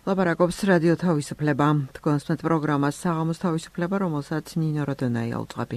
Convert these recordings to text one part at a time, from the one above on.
ლაპარაკობს რადიო თავისუფლება. თქვენს პროგრამას საღამოს თავისუფლება, რომელსაც ნინო როდონაი აუწყები.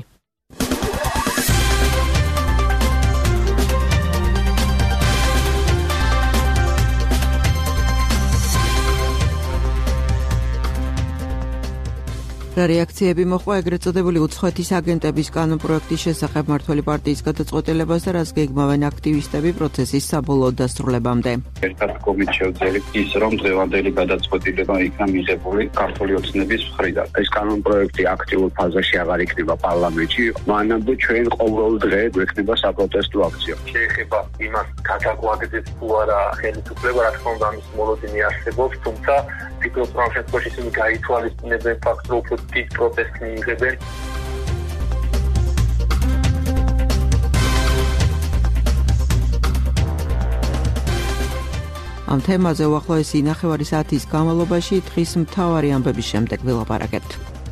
რეაქციები მოხდა ეგრეთ წოდებული უცხოეთის აგენტების კანონპროექტის შესახებ მმართველი პარტიის გადაწყვეტილებას და რაც გეგმავენ აქტივისტები პროცესის საბოლოო დასრულებამდე. ერთად კომით შევძელით ის, რომ დღევანდელი გადაწყვეტილება იქნა მიღებული ქართული ოცნების მხრიდან. ეს კანონპროექტი აქტიურ ფაზაში აღარ იქნება პარლამენტში, მანამდე ჩვენ ყოველ დღე გვექნება საპროტესტო აქცია. შეეხება იმას გადაგვაგდეს თუ არა ხელისუფლება, რა თქმა უნდა ამის მოლოდინი არსებობს, თუმცა ფიქრობ, რომ შემთხვევაში ისინი გაითვალისწინებენ ფაქტს, რომ დიდ პროტესტს მიიღებენ. ამ თემაზე უახლოესი ნახევარი საათის განმავლობაში დღის მთავარი ამბების შემდეგ ვილაპარაკებთ.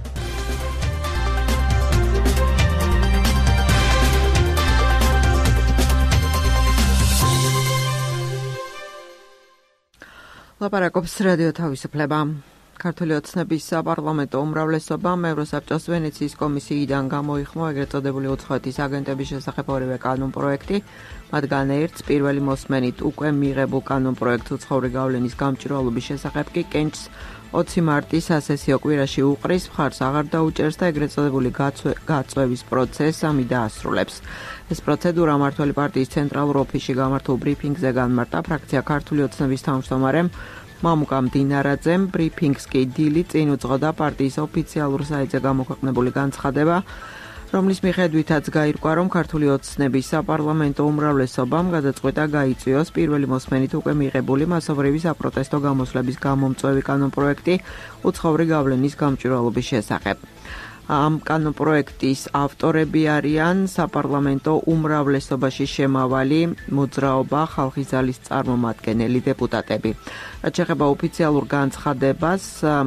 ლაპარაკობს რადიო თავისუფლება. ქართული ოცნების საპარლამენტო უმრავლესობამ ევროსაბჭოს ვენეციის კომისიიდან გამოიხმო ეგრეთ წოდებული უცხოეთის აგენტების შესახებ ორივე კანონპროექტი, მათგან ერთს პირველი მოსმენით უკვე მიღებულ კანონპროექტს უცხოური გავლენის გამჭვირვალობის შესახებ კი კენჭს 20 მარტის სასესიო კვირაში უყრის, მხარს აღარ დაუჭერს და ეგრეთ წოდებული გაწვევის პროცესს ამი დაასრულებს. ეს პროცედურა მმართველი პარტიის ცენტრალურ ოფისში გამართულ ბრიფინგზე განმარტა ფრაქცია ქართული ოცნების თავმჯდომარემ მამუკა მდინარაძემ. ბრიფინგს კი დილით წინ უძღოდა პარტიის ოფიციალურ საიტზე გამოქვეყნებული განცხადება, რომლის მიხედვითაც გაირკვა, რომ ქართული ოცნების საპარლამენტო უმრავლესობამ გადაწყვეტა გაიწვიოს პირველი მოსმენით უკვე მიღებული მასობრივი საპროტესტო გამოსვლების გამომწვევი კანონპროექტი უცხოური გავლენის გამჭვირვალობის შესახებ. ამ კანონპროექტის ავტორები არიან საპარლამენტო უმრავლესობაში შემავალი მოძრაობა ხალხის ძალის წარმომადგენელი დეპუტატები. რაც შეეხება ოფიციალურ განცხადებას,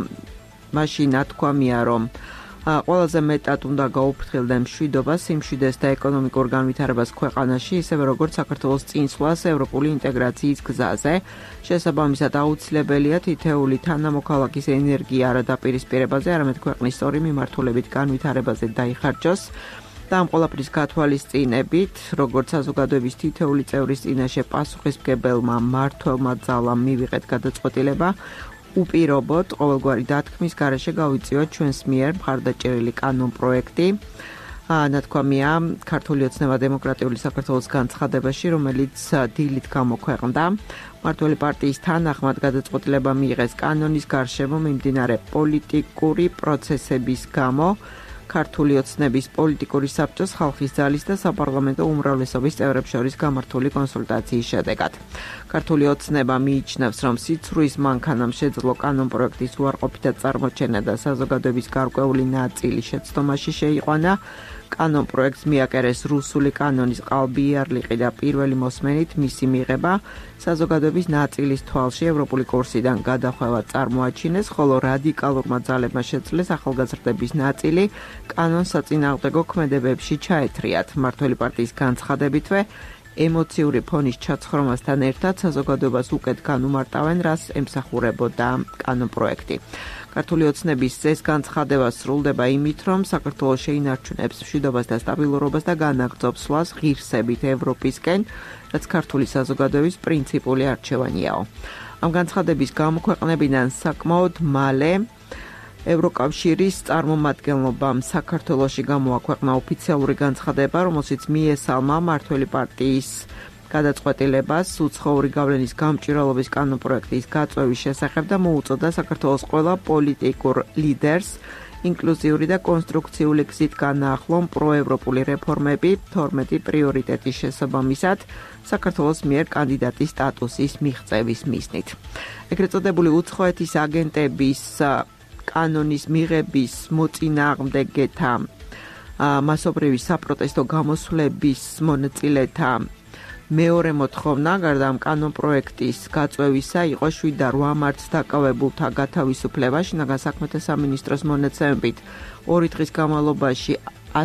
მაშინ ათქვამია, რომ ყველაზე მეტად უნდა გაუფრთხილდნენ მშვიდობას, სიმშვიდეს და ეკონომიკურ განვითარებას ქვეყანაში, ისევე როგორც საქართველოს წინსვლას ევროპული ინტეგრაციის გზაზე. შესაბამისად აუცილებელია თითეული თანამოქალაქის ენერგია არა დაპირისპირებაზე, არამედ ქვეყნის სწორი მიმართულებით განვითარებაზე დაიხარჯოს. და ამ ყველაფრის გათვალისწინებით, როგორც საზოგადოების თითეული წევრის წინაშე პასუხისმგებელმა მმართველმა ძალამ მივიღეთ გადაწყვეტილება, უპირობოდ ყოველგვარი დათქმის გარეშე გავიწიოთ ჩვენს მიერ მხარდაჭერილი კანონპროექტი. ნათქვამია ქართული ოცნება დემოკრატიული საქართველოს განცხადებაში, რომელიც დილით გამოქვეყნდა. მმართველი პარტიის თანახმად გადაწყვეტილება მიიღეს კანონის გარშემო მიმდინარე პოლიტიკური პროცესების გამო. ქართული ოცნების პოლიტიკური საბჭოს ხალხის ძალის და საპარლამენტო უმრავლესობის წევრებს შორის გამართული კონსულტაციის შედეგად. ქართული ოცნება მიიჩნევს, რომ სიცრუის მანქანამ შეძლო კანონპროექტის უარყოფითად წარმოჩენა და საზოგადოების გარკვეული ნაწილი შეცდომაში შეიყვანა. კანონპროექტს მიაკერეს რუსული კანონის ყალბიარლიყი და პირველი მოსმენით მისი მიღება საზოგადოების ნაწილის თვალში ევროპული კურსიდან გადახვევა წარმოაჩინეს, ხოლო რადიკალურმა ძალებმა შეძლეს ახალგაზრდების ნაწილი კანონს საწინააღმდეგო ქმედებებში ჩაეთრიათ. მმართველი პარტიის განცხადებითვე ემოციური ფონის ჩაცხრომასთან ერთად საზოგადოებას უკეთ განუმარტავენ, რას ემსახურებოდა კანონპროექტი. ქართული ოცნების ეს განცხადება სრულდება იმით, რომ საქართველოს შეინარჩუნებს მშვიდობას და სტაბილურობას და განაგრძობს სვლას ღირსებით ევროპისკენ, რაც ქართული საზოგადოების პრინციპული არჩევანიაო. ამ განცხადების გამოქვეყნებიდან საკმაოდ მალე ევროკავშირის წარმომადგენლობამ საქართველოში გამოაქვეყნა ოფიციალური განცხადება, რომელშიც მიესალმა მმართველი პარტიის გადაწყვეტილებას უცხოური გავლენის გამჭვირვალობის კანონპროექტის გაწვევის შესახებ და მოუწოდა საქართველოს ყველა პოლიტიკურ ლიდერს ინკლუზიური და კონსტრუქციული გზით განაახლონ პროევროპული რეფორმები 12 პრიორიტეტის შესაბამისად საქართველოს მიერ კანდიდატის სტატუსის მიღწევის მიზნით. ეგრეთ წოდებული უცხოეთის აგენტების კანონის მიღების მოწინააღმდეგეთა მასობრივი საპროტესტო გამოსვლების მონაწილეთა მეორე მოთხოვნა გარდა ამ კანონპროექტის გაწვევისა იყო 7-8 მარტს დაკავებულთა გათავისუფლება. შინაგან საქმეთა სამინისტროს მონაცემებით 2 დღის განმავლობაში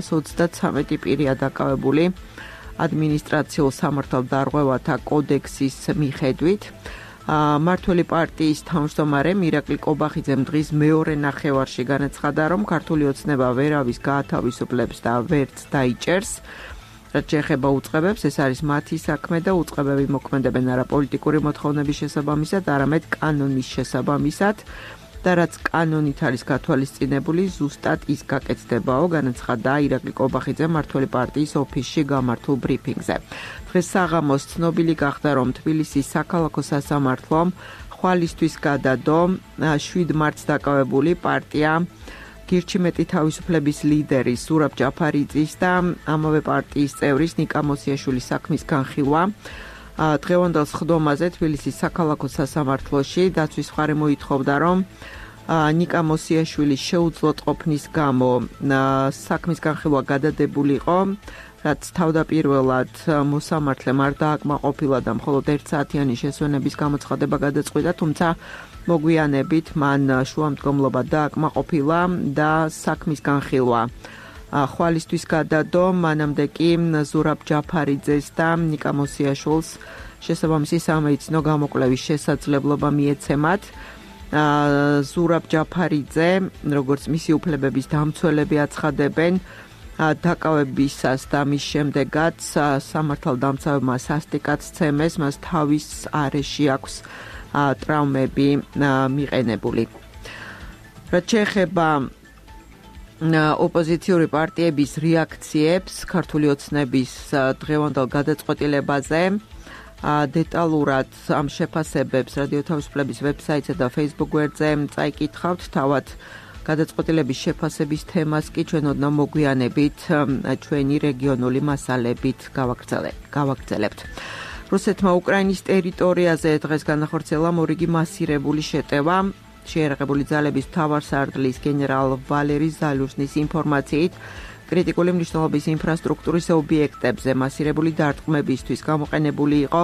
133 პირია დაკავებული ადმინისტრაციულ სამართალდარღვევათა კოდექსის მიხედვით. მართველი პარტიის თავმჯდომარე მირაკლი კობახიძემ დღის მეორე ნახევარში განაცხადა, რომ ქართული ოცნება ვერავის გაათავისუფლებს და ვერც დაიჭერს. რაც შეეხება უწყებებს, ეს არის მათი საქმე და უწყებები მოქმედებენ არა პოლიტიკური მოთხოვნების შესაბამისად, არამედ კანონის შესაბამისად და რაც კანონით არის გათვალისწინებული, ზუსტად ის გაკეთდებაო, განაცხადა ირაკლი კობახიძე მართველი პარტიის ოფისში გამართულ ბრიფინგზე. დღეს საღამოს ცნობილი გახდა, რომ თბილისის საქალაქო სასამართლომ ხვალისთვის გადადო 7 მარტს დაკავებული პარტია გირჩიმეტი თავისუფლების ლიდერის ზურაბ ჯაფარიძის და ამავე პარტიის წევრის ნიკა მოსიაშვილის საქმის განხილვა. დღევანდელ სხდომაზე თბილისის საქალაქო სასამართლოში დაცვის მხარე მოითხოვდა, რომ ნიკა მოსიაშვილის შეუძლო ყოფნის გამო საქმის განხილვა გადადებულიყო, რაც თავდაპირველად მოსამართლემ არ დააკმაყოფილა და მხოლოდ 1 საათიანი შესვენების გამოცხადება გადაწყვიტა, თუმცა მოგვიანებით მან შუამდგომლობა დააკმაყოფილა და საქმის განხილვა ხვალისთვის გადადო, მანამდე კი ზურაბ ჯაფარიძეს და ნიკა მოსიაშვილს შესაბამისი სამედიცინო გამოკვლევის შესაძლებლობა მიეცემათ. ზურაბ ჯაფარიძე, როგორც მისი უფლებების დამცველები აცხადებენ, დაკავებისას და მის შემდეგაც სამართალდამცავებმა სასტიკად სცემეს, მას თავის არეში აქვს ტრავმები მიყენებული. რაც შეეხება ოპოზიციური პარტიების რეაქციებს ქართული ოცნების დღევანდელ გადაწყვეტილებაზე, დეტალურად ამ შეფასებებს რადიო თავისუფლების ვებსაიტსა და Facebook გვერდზე წაიკითხავთ. თავად გადაწყვეტილების შეფასების თემას კი ჩვენ ოდნავ მოგვიანებით ჩვენი რეგიონული მასალებით გავაგრძელებთ. რუსეთმა უკრაინის ტერიტორიაზე დღეს განახორციელა მორიგი მასირებული შეტევა. შეიარაღებული ძალების მთავარსარდლის გენერალ ვალერი ზალუჟნის ინფორმაციით, კრიტიკული მნიშვნელობის ინფრასტრუქტურის ობიექტებზე მასირებული დარტყმებისთვის გამოყენებული იყო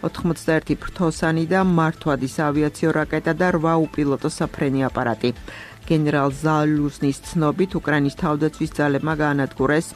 81 ფრთოსანი და მართვადის ავიაციო რაკეტა და 8 უპილოტო საფრენი აპარატი. გენერალ ზალუჟნის ცნობით, უკრაინის თავდაცვის ძალებმა გაანადგურეს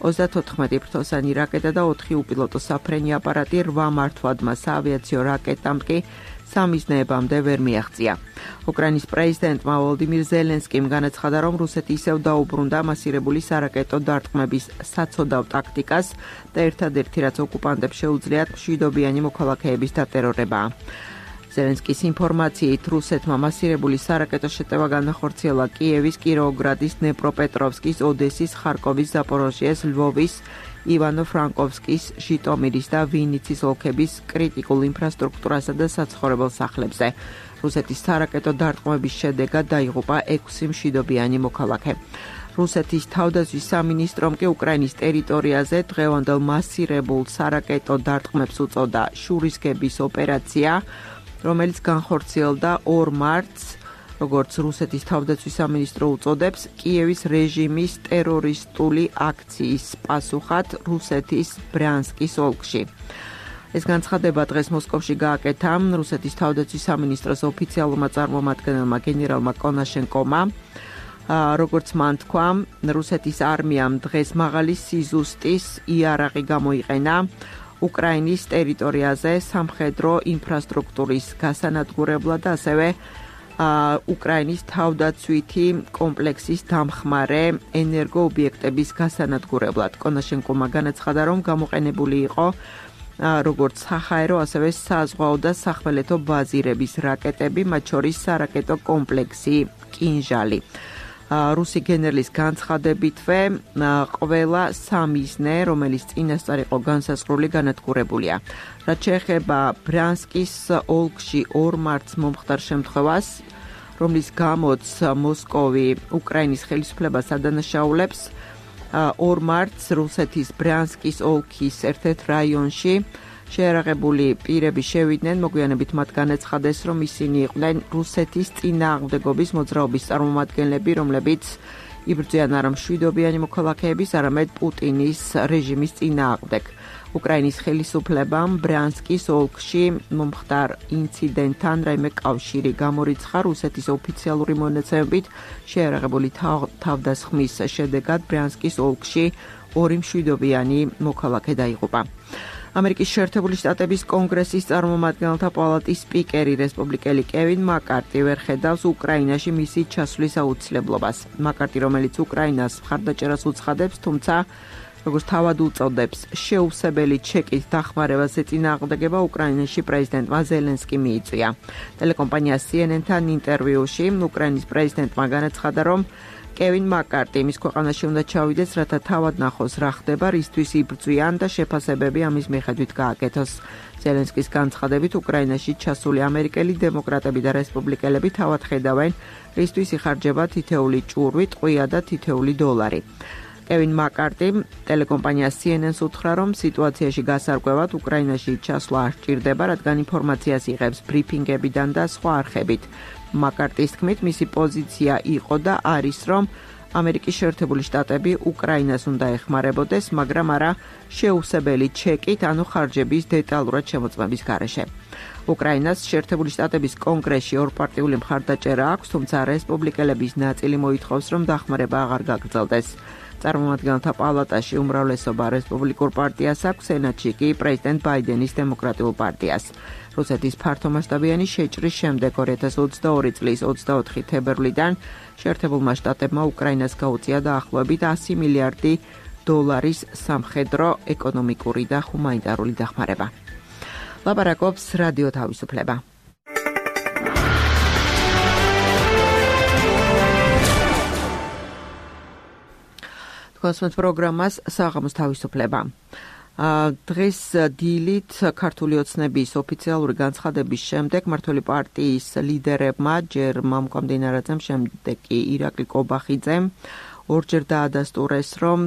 34 ფრთოსანი რაკეტა და 4 უპილოტო საფრენი აპარატი, 8 მართვადმა საავიაციო რაკეტამ კი სამიზნეებამდე ვერ მიაღწია. უკრაინის პრეზიდენტმა ვოლოდიმირ ზელენსკიმ განაცხადა, რომ რუსეთი ისევ დაუბრუნდა მასირებული სარაკეტო დარტყმების საცოდავ ტაქტიკას და ერთადერთი რაც ოკუპანტებს შეუძლიათ მშვიდობიანი მოქალაქეების დატერორებაა. ზელენსკის ინფორმაციით, რუსეთმა მასირებული სარაკეტო შეტევა განახორციელა კიევის, კიროვოგრადის, დნეპროპეტროვსკის, ოდესის, ხარკოვის, ზაპოროჟიეს, ლვოვის, ივანო-ფრანკოვსკის, ჟიტომირის და ვინიცის ოლქების კრიტიკულ ინფრასტრუქტურასა და საცხოვრებელ სახლებზე. რუსეთის სარაკეტო დარტყმების შედეგად დაიღუპა 6 მშვიდობიანი მოქალაქე. რუსეთის თავდაცვის სამინისტრომ კი უკრაინის ტერიტორიაზე დღევანდელ მასირებულ სარაკეტო დარტყმებს უწოდა შურისკების ოპერაცია, რომელიც განხორციელდა 2 მარტს, როგორც რუსეთის თავდაცვის სამინისტრო უწოდებს, კიევის რეჟიმის ტერორისტული აქციის პასუხად რუსეთის ბრიანსკის ოლქში. ეს განცხადება დღეს მოსკოვში გააკეთა რუსეთის თავდაცვის სამინისტროს ოფიციალურმა წარმომადგენელმა გენერალმა კონაშენკომა. როგორც მან თქვა, რუსეთის არმიამ დღეს მაღალი სიზუსტის იარაღი გამოიყენა უკრაინის ტერიტორიაზე სამხედრო ინფრასტრუქტურის გასანადგურებლად და ასევე უკრაინის თავდაცვითი კომპლექსის დამხმარე ენერგოობიექტების გასანადგურებლად. კონაშენკომა განაცხადა, რომ გამოყენებული იყო როგორც საჰაერო, ასევე საზღვაო და სახმელეთო ბაზირების რაკეტები, მათ შორის სარაკეტო კომპლექსი კინჟალი. რუსი გენერლის განცხადებითვე ყველა სამიზნე, რომელიც წინასწარ იყო განსაზღვრული, განადგურებულია. რაც შეეხება ბრიანსკის ოლქში 2 მარტს მომხდარ შემთხვევას, რომლის გამოც მოსკოვი უკრაინის ხელისუფლებას ადანაშაულებს, 2 მარტს რუსეთის ბრიანსკის ოლქის ერთ-ერთ რაიონში შეიარაღებული პირები შევიდნენ, მოგვიანებით მათ განაცხადეს, რომ ისინი იყვნენ რუსეთის წინააღმდეგობის მოძრაობის წარმომადგენლები, რომლებიც იბრძვიან არა მშვიდობიანი მოქალაქეების, არამედ პუტინის რეჟიმის წინააღმდეგ. უკრაინის ხელისუფლებამ ბრიანსკის ოლქში მომხდარ ინციდენტთან რაიმე კავშირი გამორიცხა. რუსეთის ოფიციალური მონაცემებით შეიარაღებული თავდასხმის შედეგად ბრიანსკის ოლქში 2 მშვიდობიანი მოქალაქე დაიღუპა. ამერიკის შეერთებული შტატების კონგრესის წარმომადგენელთა პალატის სპიკერი რესპუბლიკელი კევინ მაკარტი ვერ ხედავს უკრაინაში მისი ჩასვლის აუცილებლობას. მაკარტი, რომელიც უკრაინას მხარდაჭერას უცხადებს, თუმცა როგორც თავად უწოდებს, შეუცვლელი ჩეკით დახმარებას ეწინააღმდეგება უკრაინაში პრეზიდენტმა ზელენსკიმ მიიწვია. ტელეკომპანია CNN-თან ინტერვიუში უკრაინის პრეზიდენტმა განაცხადა, რომ კევინ მაკარტი მის ქვეყანაში უნდა ჩავიდეს, რათა თავად ნახოს რა ხდება, რისთვის იბრძვიან და შეფასებები ამის მიხედვით გააკეთოს. ზელენსკის განცხადებით, უკრაინაში ჩასული ამერიკელი დემოკრატები და რესპუბლიკელები თავად ხედავენ, რისთვის იხარჯება თითეული ჭურვი, ტყვია და თითეული დოლარი. კევინ მაკარტი ტელეკომპანია CNN-ს უთხრა, რომ სიტუაციაში გასარკვევად უკრაინაში ჩასვლა არ სჭირდება, რადგან ინფორმაციას იღებს ბრიფინგებიდან და სხვა არხებით. მაკარტის თქმით, მისი პოზიცია იყო და არის, რომ ამერიკის შეერთებული შტატები უკრაინას უნდა ეხმარებოდეს, მაგრამ არა შეუცვლელი ჩეკით, ანუ ხარჯების დეტალურად შემოწმების გარეშე. უკრაინას შეერთებული შტატების კონგრესში ორპარტიული მხარდაჭერა აქვს, თუმცა რესპუბლიკელების ნაწილი მოითხოვს, რომ დახმარება აღარ გაგრძელდეს. წარმომადგენელთა პალატაში უმრავლესობა რესპუბლიკურ პარტიას აქვს, სენატში კი პრეზიდენტ ბაიდენის დემოკრატიულ პარტიას. რუსეთის ფართომასშტაბიანი შეჭრის შემდეგ 2022 წლის 24 თებერვლიდან შეერთებულმა შტატებმა უკრაინას გაუწია დაახლოებით 100 მილიარდი დოლარის სამხედრო, ეკონომიკური და ჰუმანიტარული დახმარება. ლაპარაკობს რადიო თავისუფლება. კონსულტ პროგრამას საღამოს თავისუფლება. დღეს დილით ქართული ოცნების ოფიციალური განცხადების შემდეგ მმართველი პარტიის ლიდერებმა ჯერ მამუკა მდინარაძემ, შემდეგ კი ირაკლი კობახიძემ ორჯერ დაადასტურეს, რომ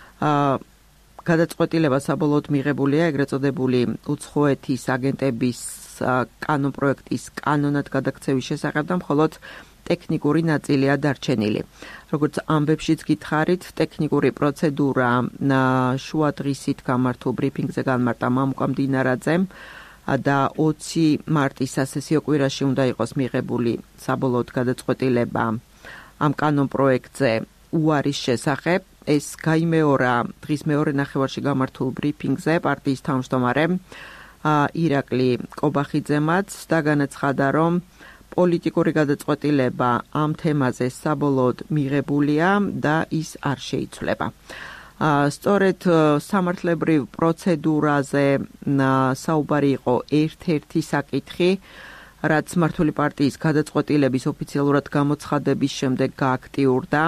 გადაწყვეტილება საბოლოოდ მიღებულია ეგრეთ წოდებული უცხოეთის აგენტების კანონპროექტის კანონად გადაქცევის შესახებ და მხოლოდ ტექნიკური ნაწილია დარჩენილი. როგორც ამბებშიც გითხარით, ტექნიკური პროცედურა შუა დღისით გამართულ ბრიფინგზე განმარტა მამუკა მდინარაძემ და 20 მარტის სასესიო კვირაში უნდა იყოს მიღებული საბოლოოდ გადაწყვეტილება ამ კანონპროექტზე უარის შესახებ. ეს გაიმეორა დღის მეორე ნახევარში გამართულ ბრიფინგზე პარტიის თავმჯდომარემ ირაკლი კობახიძემაც და განაცხადა, რომ პოლიტიკური გადაწყვეტილება ამ თემაზე საბოლოოდ მიღებულია და ის არ შეიცვლება. სწორედ სამართლებრივ პროცედურაზე საუბარი იყო ერთ-ერთი საკითხი, რაც მმართველი პარტიის გადაწყვეტილების ოფიციალურად გამოცხადების შემდეგ გააქტიურდა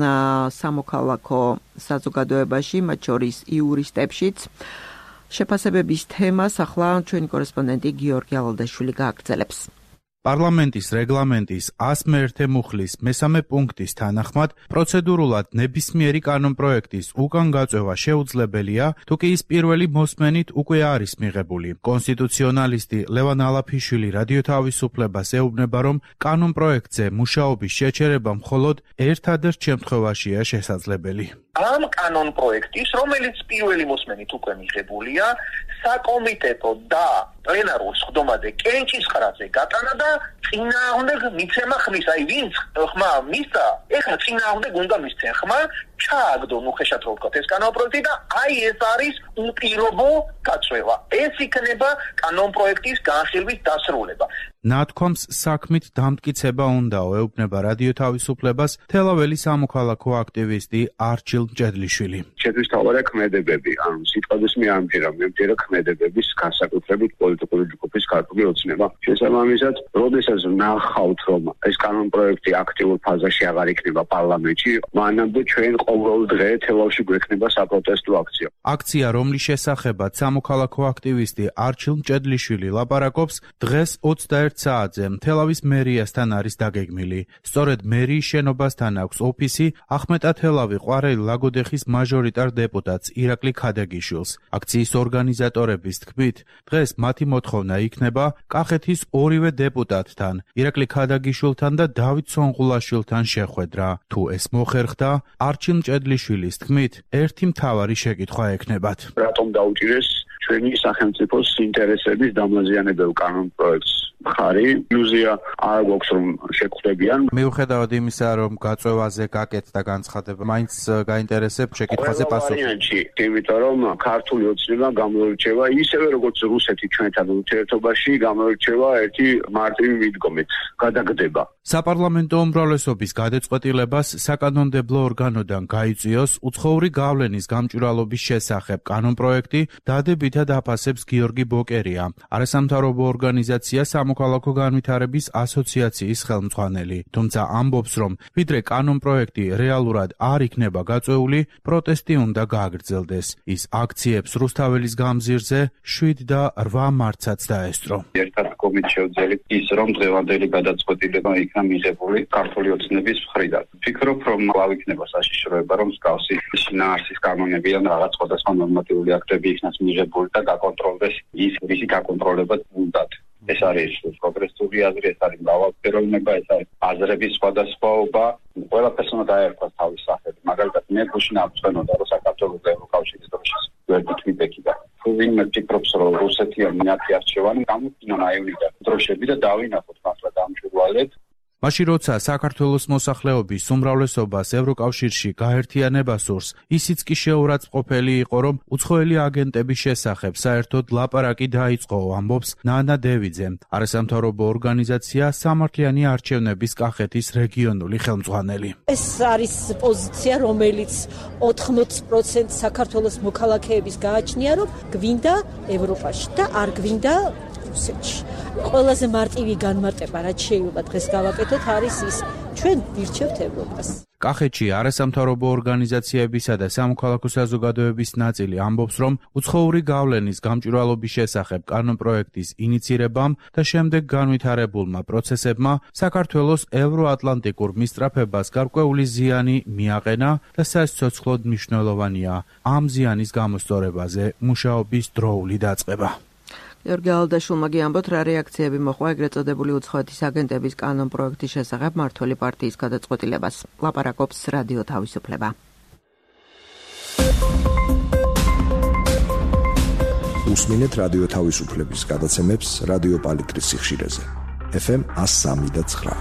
სამოქალაქო საზოგადოებაში, მათ შორის იურისტებშიც. შეფასებების თემას ახლა ჩვენი კორესპონდენტი გიორგი ალალდაშვილი გააგრძელებს. პარლამენტის რეგლამენტის 101 მუხლის მესამე პუნქტის თანახმად პროცედურულად ნებისმიერი კანონპროექტის უკან გაწევა შეუძლებელია, თუ კი ის პირველი მოსმენით უკვე არის მიღებული. კონსტიტუციონალისტი ლევან ალაფიშვილი რადიო თავისუფლებას ეუბნება, რომ კანონპროექტზე მუშაობის შეჩერება მხოლოდ ერთადერთ შემთხვევაშია შესაძლებელი. ამ კანონპროექტის, რომელიც პირველი მოსმენით უკვე მიღებულია, საკომიტეტო და პლენარულ სხდომაზე კენჭისყრაზე გატანა და წინააღმდეგ მიცემა ხმის. აი ვინც ხმა მისცა, ეხლა წინააღმდეგ უნდა მისცენ ხმა, ჩააგდონ უხეშად რო ვთქვათ ეს კანონპროექტი და აი ეს არის უპირობო გაწევა. ეს იქნება კანონპროექტის განხილვის დასრულება. ნათქვამს საქმით დამტკიცება უნდაო, ეუბნება რადიო თავისუფლებას თელაველი სამოქალაქო აქტივისტი არჩილ მჭედლიშვილი. შეგვისთავაზა ქმედებები, ანუ სიტყვების მეამჯერა ქმედებების განსაკუთრებით პოლიტიკური ჯგუფის ქართული ოცნება. შესაბამისად, როდესაც ნახავთ, რომ ეს კანონპროექტი აქტიურ ფაზაში აღარ იქნება პარლამენტში, მანამდე ჩვენ ყოველ დღე თელავში გვექნება საპროტესტო აქცია. აქცია, რომლის შესახებაც სამოქალაქო აქტივისტი არჩილ მჭედლიშვილი ლაპარაკობს, დღეს 21 საათზე თელავის მერიასთან არის დაგეგმილი. სწორედ მერიის შენობასთან აქვს ოფისი ახმეტათელავი ყვარელი ლაგოდეხის მაჟორიტარ დეპუტატს ირაკლი ქადაგიშვილს. აქციის ორგანიზატორების თქმით, დღეს მათი მოთხოვნა იქნება კახეთის ორივე დეპუტატთან, ირაკლი ქადაგიშვილთან და დავით სონღულაშვილთან შეხვედრა. თუ ეს მოხერხდა, არჩილ მჭედლიშვილის თქმით, ერთი მთავარი შეკითხვა ექნებათ. რატომ დაუჭირეს ჩვენი სახელმწიფოს ინტერესების დამაზიანებელ კანონპროექტს? მხარი ილუზია არ გვაქვს რომ შეგხვდებიან. მიუხედავად იმისა რომ გაწვევაზე გაკეთდა განცხადება, მაინც გაინტერესებს შეკითხვაზე პასუხი. იმიტომ რომ ქართული ოცნება გამოირჩევა ისევე როგორც რუსეთი ჩვენთან ურთიერთობაში გამოირჩევა ერთი მარტივი მიდგომით, გადაგდება. საპარლამენტო უმრავლესობის გადაწყვეტილებას საკანონმდებლო ორგანოდან გაიწვიოს უცხოური გავლენის გამჭვირვალობის შესახებ კანონპროექტი დადებითად აფასებს გიორგი ბოკერია, არასამთავრობო ორგანიზაცია სამოქალაქო განვითარების ასოციაციის ხელმძღვანელი. თუმცა ამბობს, რომ ვიდრე კანონპროექტი რეალურად არ იქნება გაწვეული, პროტესტი უნდა გააგრძელდეს. ის აქციებს რუსთაველის გამზირზე 7 და 8 მარტსაც დაესწრო. ერთად კომით შევძელით ის, რომ დღევანდელი გადაწყვეტილება იქნა მიღებული ქართული ოცნების მხრიდან. ვფიქრობ, რომ აღიქნება საშიშროება, რომ მსგავსი შინაარსის კანონებიდან რაღაც სხვადასხვა ნორმატიული აქტები იქნას მიღებული და გაკონტროლდეს ის, ვისი გაკონტროლება უნდათ. ეს არის პროგრესული აზრი, ეს არის მრავალფეროვნება, ეს არის აზრების სხვადასხვაობა. ყველაფერს უნდა დაერქვას თავის სახელი. მაგალითად, მე გუშინ აღწვენოდა, რომ საქართველოს ევროკავშირის დროშის გვერდით ვიბექიდა. თუ ვინმე ფიქრობს, რომ რუსეთია მინათი არჩევანი, გამოვიდნენ აივნიდან დროშები და დავინახოთ მართლა დამჭვირვალედ. მაშინ როცა საქართველოს მოსახლეობის უმრავლესობას ევროკავშირში გაერთიანება სურს, ისიც კი შეურაცხმყოფელი იყო, რომ უცხოელი აგენტების შესახებ საერთოდ ლაპარაკი დაიწყო, ამბობს ნანა დევიძე, არასამთავრობო ორგანიზაცია სამართლიანი არჩევნების კახეთის რეგიონული ხელმძღვანელი. ეს არის პოზიცია, რომელიც 80% საქართველოს მოქალაქეების გააჩნია, რომ გვინდა ევროპაში და არ გვინდა რუსეთში. ყველაზე მარტივი განმარტება, რაც შეიძლება დღეს გავაკეთოთ, არის ის, ჩვენ ვირჩევთ ევროპას. კახეთში არასამთავრობო ორგანიზაციებისა და სამოქალაქო საზოგადოების ნაწილი ამბობს, რომ უცხოური გავლენის გამჭვირვალობის შესახებ კანონპროექტის ინიცირებამ და შემდეგ განვითარებულმა პროცესებმა საქართველოს ევროატლანტიკურ მისწრაფებას გარკვეული ზიანი მიაყენა და სასიცოცხლოდ მნიშვნელოვანია ამ ზიანის გამოსწორებაზე მუშაობის დროული დაწყება. გიორგი ალდაშულმა გიამბოთ, რა რეაქციები მოყვა ეგრეთ წოდებული უცხოეთის აგენტების კანონპროექტის შესახებ მმართველი პარტიის გადაწყვეტილებას. ლაპარაკობს რადიო თავისუფლება. უსმინეთ რადიო თავისუფლების გადაცემებს რადიო პალიტრის სიხშირეზე. FM 103.9.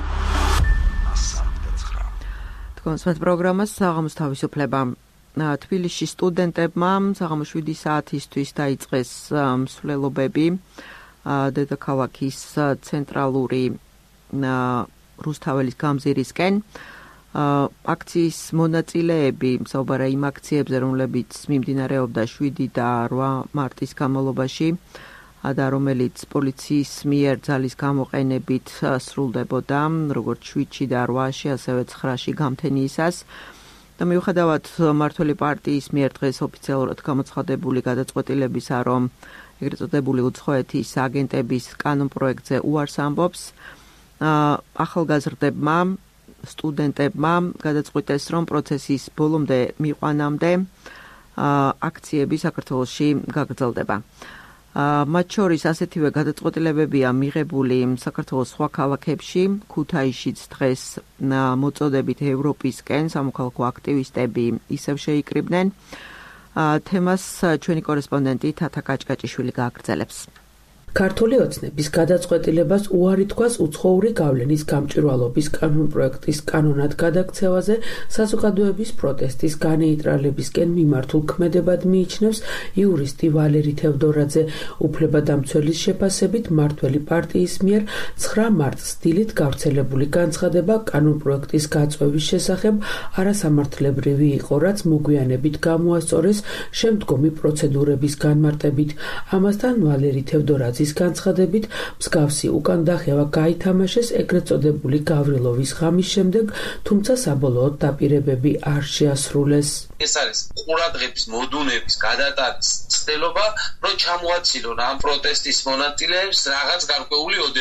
თქვენს პროგრამას საღამოს თავისუფლება. თბილისში სტუდენტებმა საღამოს 7 საათისთვის დაიწყეს მსვლელობები დედაქალაქის ცენტრალური რუსთაველის გამზირისკენ. აქციის მონაწილეები საუბარა იმ აქციებზე, რომლებიც მიმდინარეობდა 7 და 8 მარტის განმავლობაში და რომელიც პოლიციის მიერ ძალის გამოყენებით სრულდებოდა, როგორც 7-ში და 8-ში, ასევე 9-ში გამთენიისას. და მიუხედავად მმართველი პარტიის მიერ დღეს ოფიციალურად გამოცხადებული გადაწყვეტილებისა, რომ ეგრეთ წოდებული უცხოეთის აგენტების კანონპროექტზე უარს ამბობს, ახალგაზრდებმა, სტუდენტებმა გადაწყვიტეს, რომ პროცესის ბოლომდე მიყვანამდე აქციები საქართველოში გაგრძელდება. მათ შორის ასეთივე გადაწყვეტილებებია მიღებული საქართველოს სხვა ქალაქებში, ქუთაისშიც დღეს მოწოდებით ევროპისკენ სამოქალაქო აქტივისტები ისევ შეიკრიბნენ. თემას ჩვენი კორესპონდენტი თათა კაჭკაჭიშვილი გააგრძელებს. ქართული ოცნების გადაწყვეტილებას უარი თქვას უცხოური გავლენის გამჭვირვალობის კანონპროექტის კანონად გადაქცევაზე საზოგადოების პროტესტის განეიტრალებისკენ მიმართულ ქმედებად მიიჩნევს იურისტი ვალერი თევდორაძე. უფლებადამცველის შეფასებით მმართველი პარტიის მიერ 9 მარტს დილით გავრცელებული განცხადება კანონპროექტის გაწვევის შესახებ არასამართლებრივი იყო, რაც მოგვიანებით გამოასწორეს შემდგომი პროცედურების განმარტებით. ამასთან ვალერი თევდორაძე განცხადებით მსგავსი უკან დახევა გაითამაშეს ეგრეთ წოდებული გავრილოვის ღამის შემდეგ, თუმცა საბოლოოდ დაპირებები არ შეასრულეს. ეს არის ყურადღების მოდუნების გადატანის ცდელობა, რომ ჩამოაცილონ ამ პროტესტის მონაწილეებს რაღაც გარკვეული ოდენობა.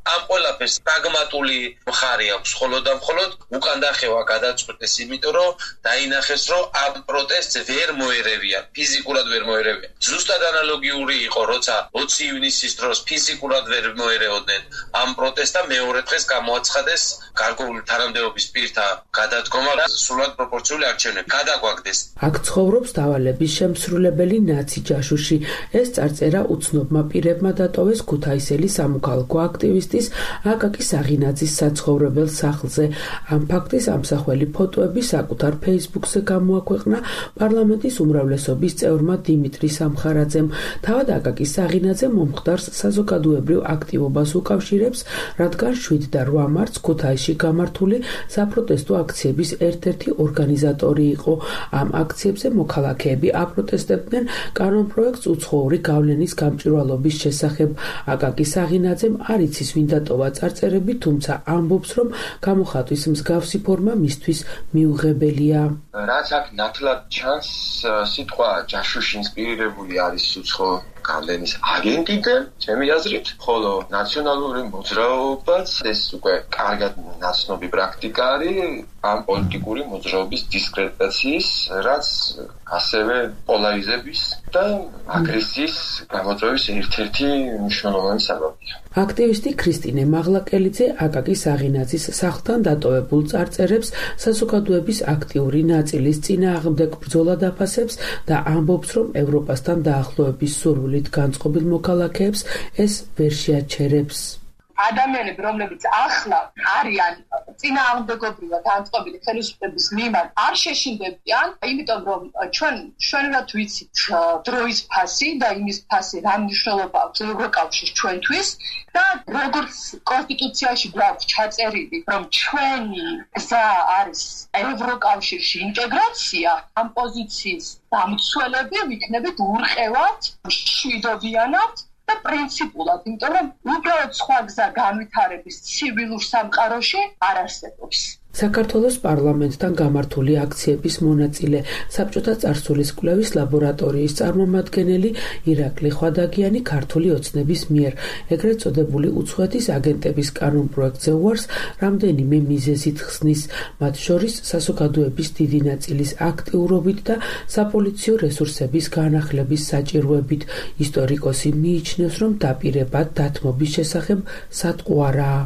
ამ ყველაფერს პრაგმატული მხარე აქვს მხოლოდ და მხოლოდ უკან დახევა გადაწყვეტეს, იმიტომ რომ დაინახეს, რომ ამ პროტესტს ვერ მოერევიან, ფიზიკურად ვერ მოერევიან. ზუსტად ანალოგიური იყო, როცა 20 ივნისის დროს ფიზიკურად ვერ მოერეოდნენ ამ პროტესტს და მეორე დღეს გამოაცხადეს გარკვეული თანამდებობის პირთა გადადგომა და სრულად პროპორციული არჩევნები გადაგვაგდეს. აქ ცხოვრობს დავალების შემსრულებელი ნაცი ჯაშუში. ეს წარწერა უცნობმა პირებმა დატოვეს ქუთაისელი სამოქალაქო აქტივისტის აკაკი საღინაძის საცხოვრებელ სახლზე. ამ ფაქტის ამსახველი ფოტოები საკუთარ Facebook-ზე გამოაქვეყნა პარლამენტის უმრავლესობის წევრმა დიმიტრი სამხარაძემ. თავად აკაკი საღინაძე მომხდარს საზოგადოებრივ აქტივობას უკავშირებს, რადგან 7 და 8 მარტს ქუთაისში გამართული საპროტესტო აქციების ერთ-ერთი ორგანიზატორი იყო. ამ აქციებზე მოქალაქეები აპროტესტებდნენ კანონპროექტს უცხოური გავლენის გამჭვირვალობის შესახებ. აკაკი საღინაძემ არ იცის ვინ დატოვა წარწერები, თუმცა ამბობს, რომ გამოხატვის მსგავსი ფორმა მისთვის მიუღებელია. რაც აქ ნათლად ჩანს, სიტყვა ჯაშუში ინსპირირებული არის უცხო გავლენის აგენტიდან, ჩემი აზრით, ხოლო ნაციონალური მოძრაობაც ეს უკვე კარგად ნაცნობი პრაქტიკა არის ამ პოლიტიკური მოძრაობის დისკრედიტაციის, რაც ასევე პოლარიზების და აგრესიის გამოწვევის ერთ-ერთი მნიშვნელოვანი საბაბია. აქტივისტი ქრისტინე მაღლაკელიძე აკაკი საღინაძის სახლთან დატოვებულ წარწერებს საზოგადოების აქტიური ნაწილის წინააღმდეგ ბრძოლად აფასებს და ამბობს, რომ ევროპასთან დაახლოების სურვილით განწყობილ მოქალაქეებს ეს ვერ შეაჩერებს. ადამიანები, რომლებიც ახლა არიან წინააღმდეგობრივად განწყობილი ხელისუფლების მიმართ, არ შეშინდებიან, იმიტომ რომ ჩვენවත් ვიცით დროის ფასი და იმის ფასი რა მნიშვნელობა აქვს ევროკავშირს ჩვენთვის და როგორც კონსტიტუციაში გვაქვს ჩაწერილი, რომ ჩვენი გზა არის ევროკავშირში ინტეგრაცია, ამ პოზიციის დამცველები ვიქნებით ურყევად, მშვიდობიანად და პრინციპულად, იმიტომ რომ უბრალოდ სხვა გზა განვითარების ცივილურ სამყაროში არ არსებობს. საქართველოს პარლამენტთან გამართული აქციების მონაწილე საბჭოთა წარსულის კვლევის ლაბორატორიის წარმომადგენელი ირაკლი ხვადაგიანი ქართული ოცნების მიერ ეგრეთ წოდებული უცხოეთის აგენტების კანონპროექტზე უარს რამდენიმე მიზეზით ხსნის, მათ შორის საზოგადოების დიდი ნაწილის აქტიურობით და საპოლიციო რესურსების განახლების საჭიროებით. ისტორიკოსი მიიჩნევს, რომ დაპირება დათმობის შესახებ სატყუ არაა.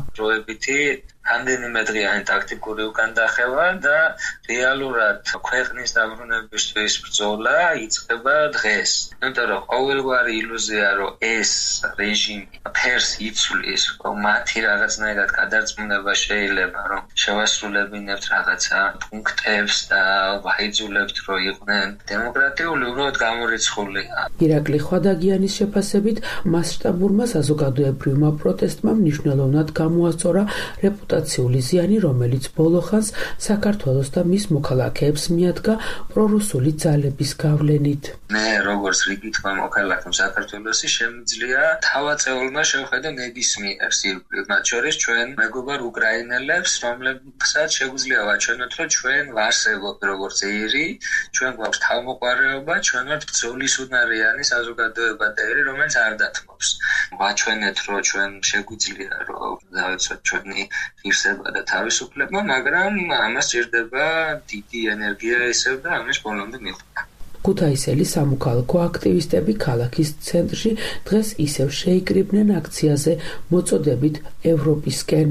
რამდენიმე დღიანი ტაქტიკური უკან დახევა და რეალურად ქვეყნის დაბრუნებისთვის ბრძოლა იწყება დღეს. იმიტომ რომ ყოველგვარი ილუზია, რომ ეს რეჟიმი ფერს იცვლის, რომ მათი რაღაცნაირად გადარწმუნება შეიძლება, რომ შევასრულებინებთ რაღაცა პუნქტებს და ვაიძულებთ, რომ იყვნენ დემოკრატიული, უბრალოდ გამორიცხულია. ირაკლი ხვადაგიანის შეფასებით, მასშტაბურმა საზოგადოებრივმა პროტესტმა მნიშვნელოვნად გამოასწორა რეპუტაციული ზიანი, რომელიც ბოლო ხანს საქართველოს და მის მოქალაქეებს მიადგა პრორუსული ძალების გავლენით. მე როგორც რიგითმა მოქალაქემ საქართველოსი შემიძლია თავაწეულმა შევხედო ნებისმიერ სირბილს, მათ შორის ჩვენ მეგობარ უკრაინელებს, რომლებსაც შეგვიძლია ვაჩვენოთ, რომ ჩვენ ვარსებობთ როგორც ერი, ჩვენ გვაქვს თავმოყარეობა, ჩვენ ვართ ბრძოლის უნარიანი საზოგადოება და ერი, რომელიც არ დათმობს. ვაჩვენეთ, რომ ჩვენ შეგვიძლია რომ დავეცოთ ჩვენი ღირსება და თავისუფლება, მაგრამ ამას სჭირდება დიდი ენერგია ისევ და ამის ბოლომდე მიღება. ქუთაისელი სამოქალაქო აქტივისტები ქალაქის ცენტრში დღეს ისევ შეიკრიბნენ აქციაზე მოწოდებით ევროპისკენ.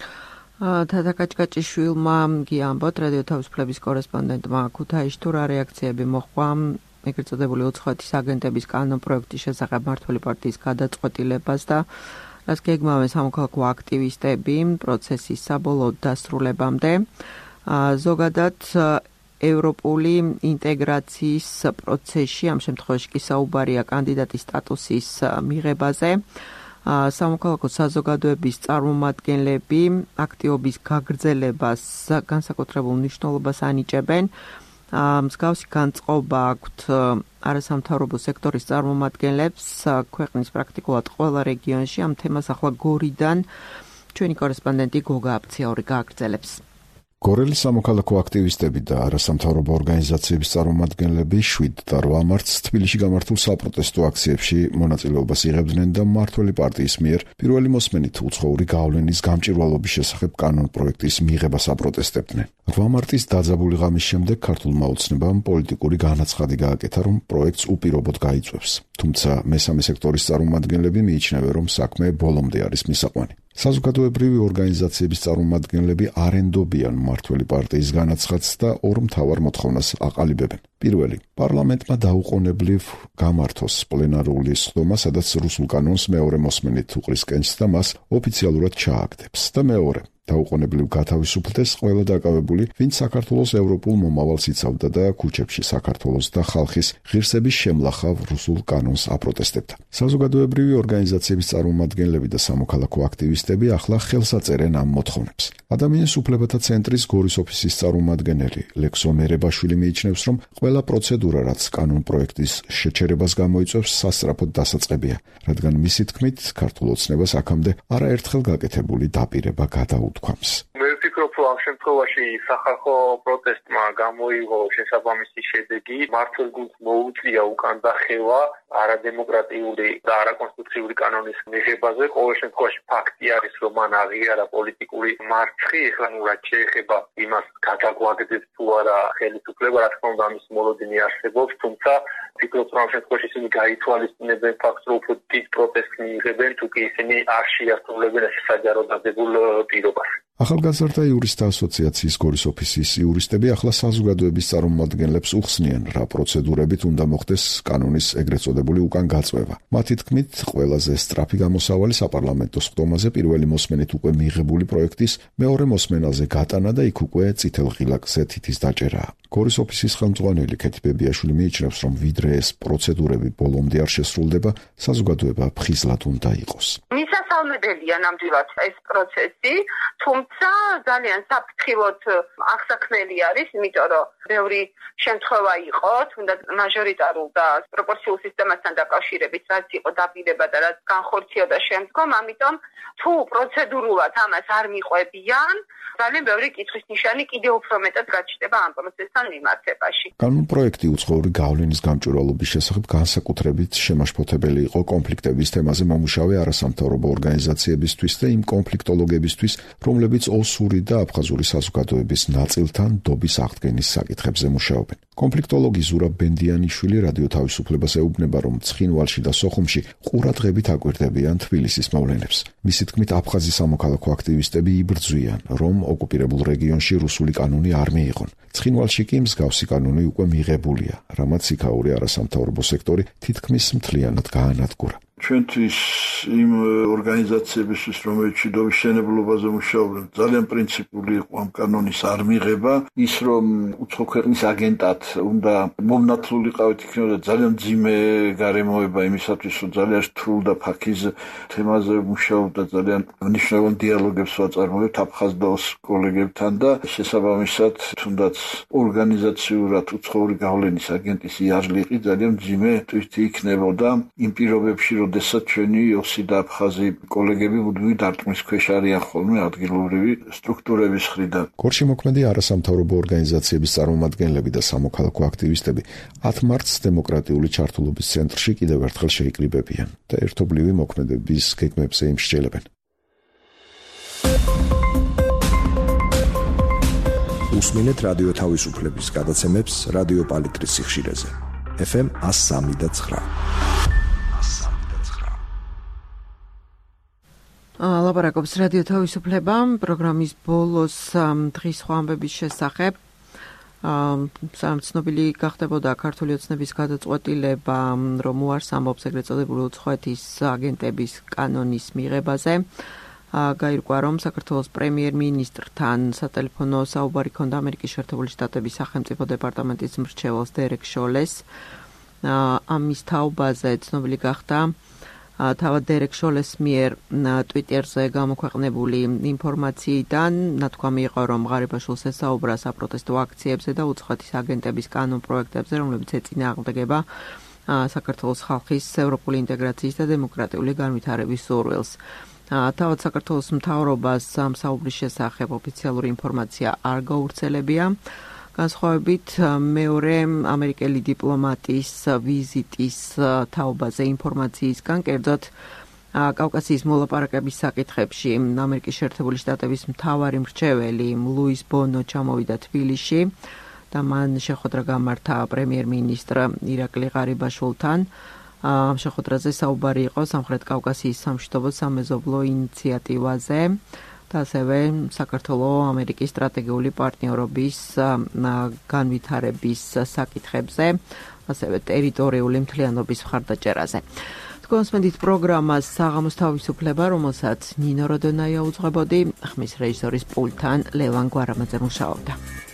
თათა კაჭკაჭიშვილმა გიამბოთ რადიო თავისუფლების კორესპონდენტმა ქუთაისში თუ რა რეაქციები მოჰყვა ეგრეთ წოდებული უცხოეთის აგენტების კანონპროექტის შესახებ მმართველი პარტიის გადაწყვეტილებას და რაც გეგმავენ სამოქალაქო აქტივისტები პროცესის საბოლოო დასრულებამდე. ზოგადად ევროპული ინტეგრაციის პროცესში ამ შემთხვევაში კი საუბარია კანდიდატის სტატუსის მიღებაზე. სამოქალაქო საზოგადოების წარმომადგენლები აქტივობის გაგრძელებას განსაკუთრებულ მნიშვნელობას ანიჭებენ. მსგავსი განწყობა აქვთ არასამთავრობო სექტორის წარმომადგენლებს ქვეყნის პრაქტიკულად ყველა რეგიონში. ამ თემას ახლა გორიდან ჩვენი კორესპონდენტი გოგა აფციაური გააგრძელებს. გორელის სამოქალაქო აქტივისტები და არასამთავრობო ორგანიზაციების წარმომადგენლები 7 და 8 მარტს თბილისში გამართულ საპროტესტო აქციებში მონაწილეობას იღებდნენ და მმართველი პარტიის მიერ პირველი მოსმენით უცხოური გავლენის გამჭვირვალობის შესახებ კანონპროექტის მიღებას აპროტესტებდნენ. 8 მარტის დაძაბული ღამის შემდეგ ქართულმა ოცნებამ პოლიტიკური განაცხადი გააკეთა, რომ პროექტს უპირობოდ გაიწვევს. თუმცა მესამე სექტორის წარმომადგენლები მიიჩნევენ, რომ საქმე ბოლომდე არის მისაყვანი. საზოგადოებრივი ორგანიზაციების წარმომადგენლები არ ენდობიან მმართველი პარტიის განაცხადს და ორ მთავარ მოთხოვნას აყალიბებენ. პირველი, პარლამენტმა დაუყოვნებლივ გამართოს პლენარული სხდომა, სადაც რუსულ კანონს მეორე მოსმენით უყრის კენჭს და მას ოფიციალურად ჩააგდებს. და მეორე, დაუყოვნებლივ გათავისუფლდეს ყველა დაკავებული, ვინც საქართველოს ევროპულ მომავალს იცავდა და ქუჩებში საქართველოს და ხალხის ღირსების შემლახავ რუსულ კანონს აპროტესტებდა. საზოგადოებრივი ორგანიზაციების წარმომადგენლები და სამოქალაქო აქტივისტები ახლა ხელს აწერენ ამ მოთხოვნებს. ადამიანის უფლებათა ცენტრის გორის ოფისის წარმომადგენელი ლექსო მერებაშვილი მიიჩნევს, რომ ყველა პროცედურა, რაც კანონპროექტის შეჩერებას გამოიწვევს, სასწრაფოდ დასაწყებია, რადგან მისი თქმით, ქართულ ოცნებას აქამდე არაერთხელ გაკეთებული დაპირება გადაუთქვამს. მე ვფიქრობ, რომ ამ შემთხვევაში სახალხო პროტესტმა გამოიღო შესაბამისი შედეგი, მმართველ გუნდს მოუწია უკან დახევა არადემოკრატიული და არაკონსტიტუციური კანონის მიღებაზე. ყოველ შემთხვევაში ფაქტი არის, რომ მან აღიარა პოლიტიკური მარცხი, ეხლა რაც შეეხება იმას გადაგვაგდეს თუ არა ხელისუფლება, რა თქმა უნდა ამის მოლოდინი არსებობს, თუმცა ვფიქრობ, რომ ამ შემთხვევაში ისინი გაითვალისწინებენ ფაქტს, რომ უფრო დიდ პროტესტს მიიღებენ, თუ კი ისინი არ შეასრულებენ ეს საჯარო დადებულ პირობას. ახალგაზრდა იურისტთა ასოციაციის გორის ოფისის იურისტები ახლა საზოგადოების წარმომადგენლებს უხსნიან, რა პროცედურებით უნდა მოხდეს კანონის ეგრეთ წოდებული უკან გაწვევა. მათი თქმით, ყველაზე სწრაფი გამოსავალი საპარლამენტო სხდომაზე პირველი მოსმენით უკვე მიღებული პროექტის მეორე მოსმენაზე გატანა და იქ უკვე წითელ ღილაკზე თითის დაჭერაა. გორის ოფისის ხელმძღვანელი ქეთი ბებიაშვილი მიიჩნევს, რომ ვიდრე ეს პროცედურები ბოლომდე არ შესრულდება, საზოგადოება ფხიზლად უნდა იყოს. მისასალმებელია ნამდვილად ეს პროცესი, თუმცა ძალიან საფრთხილოდ აღსაქმელი არის, იმიტომ რომ ბევრი შემთხვევა იყო, თუნდაც მაჟორიტარულ და პროპორციულ სისტემასთან დაკავშირებით, რაც იყო დაპირება და რაც განხორციელდა შემდგომ, ამიტომ თუ პროცედურულად ამას არ მიყვებიან, ძალიან ბევრი კითხვის ნიშანი კიდევ უფრო მეტად გაჩნდება ამ პროცესთან მიმართებაში. კანონპროექტი უცხოური გავლენის გამჭვირვალობის შესახებ განსაკუთრებით შემაშფოთებელი იყო კონფლიქტების თემაზე მომუშავე არასამთავრობო ორგანიზაციებისთვის და იმ კონფლიქტოლოგებისთვის, რომლებიც ოსური და აფხაზური საზოგადოების ნაწილთან დობის აღდგენის საკითხებზე მუშაობენ. კონფლიქტოლოგი ზურაბ ბენდიანიშვილი რადიო თავისუფლებას ეუბნება, რომ ცხინვალში და სოხუმში ყურადღებით აკვირდებიან თბილისის მოვლენებს. მისი თქმით, აფხაზი სამოქალაქო აქტივისტები იბრძვიან, რომ ოკუპირებულ რეგიონში რუსული კანონი არ მიიღონ. ცხინვალში კი მსგავსი კანონი უკვე მიღებულია, რამაც იქაური არასამთავრობო სექტორი თითქმის მთლიანად გაანადგურა. ჩვენთვის იმ ორგანიზაციებისთვის, რომელიც შიდობის შენებლობაზე მუშაობენ, ძალიან პრინციპული იყო ამ კანონის არ მიღება, ის რომ უცხო ქვეყნის აგენტად უნდა მომნათლულიყავით, იქნებოდა ძალიან მძიმე გარემოება იმისათვის, რომ ძალიან რთულ და ფაქიზ თემაზე მუშაობდა, ძალიან მნიშვნელოვან დიალოგებს ვაწარმოებთ აფხაზ და ოს კოლეგებთან და შესაბამისად, თუნდაც ორგანიზაციურად უცხოური გავლენის აგენტის იარლიყი ძალიან მძიმე თვით იქნებოდა იმ პირობებში, როდესაც ჩვენი ოსი და აფხაზი კოლეგები მუდმივი დარტყმის ქვეშ არიან ხოლმე ადგილობრივი სტრუქტურების მხრიდან. გორში მოქმედი არასამთავრობო ორგანიზაციების წარმომადგენლები და სამოქალაქო აქტივისტები 10 მარტს დემოკრატიული ჩართულობის ცენტრში კიდევ ერთხელ შეიკრიბებიან და ერთობლივი მოქმედების გეგმებზე იმსჯელებენ. უსმინეთ რადიო თავისუფლების გადაცემებს რადიო პალიტრის სიხშირეზე. FM 103.9. ლაპარაკობს რადიო თავისუფლება პროგრამის ბოლოს დღის სხვა ამბების შესახებ. ცნობილი გახდებოდა ქართული ოცნების გადაწყვეტილება, რომ უარს ამბობს ეგრეთ წოდებული უცხოეთის აგენტების კანონის მიღებაზე. გაირკვა, რომ საქართველოს პრემიერ-მინისტრთან სატელეფონო საუბარი ჰქონდა ამერიკის შეერთებული შტატების სახელმწიფო დეპარტამენტის მრჩეველს დერეკ შოლეს. ამის თაობაზე ცნობილი გახდა თავად დერეკ შოლეს მიერ ტვიტერზე გამოქვეყნებული ინფორმაციიდან ნათქვამი იყო, რომ ღარიბაშვილს ესაუბრა საპროტესტო აქციებზე და უცხოეთის აგენტების კანონპროექტებზე, რომლებიც ეწინააღმდეგება საქართველოს ხალხის ევროპული ინტეგრაციის და დემოკრატიული განვითარების სურვილს. თავად საქართველოს მთავრობას ამ საუბრის შესახებ ოფიციალური ინფორმაცია არ გავრცელებია. განსხვავებით მეორე ამერიკელი დიპლომატის ვიზიტის თაობაზე ინფორმაციისგან, კერძოდ კავკასიის მოლაპარაკების საკითხებში ამერიკის შეერთებული შტატების მთავარი მრჩეველი ლუის ბონო ჩამოვიდა თბილისში და მან შეხვედრა გამართა პრემიერ-მინისტრ ირაკლი ღარიბაშვილთან. ამ შეხვედრაზე საუბარი იყო სამხრეთ კავკასიის სამშვიდობო სამეზობლო ინიციატივაზე და ასევე საქართველოს ამერიკის სტრატეგიული პარტნიორობის განვითარების საკითხებზე, ასევე ტერიტორიული მთლიანობის მხარდაჭერაზე. თქვენს პროგრამას საღამოს თავისუფლება, რომელსაც ნინო როდონაია უძღვებოდი, ხმის რეჟისორის პულტთან ლევან გვარამაძე მუშაობდა.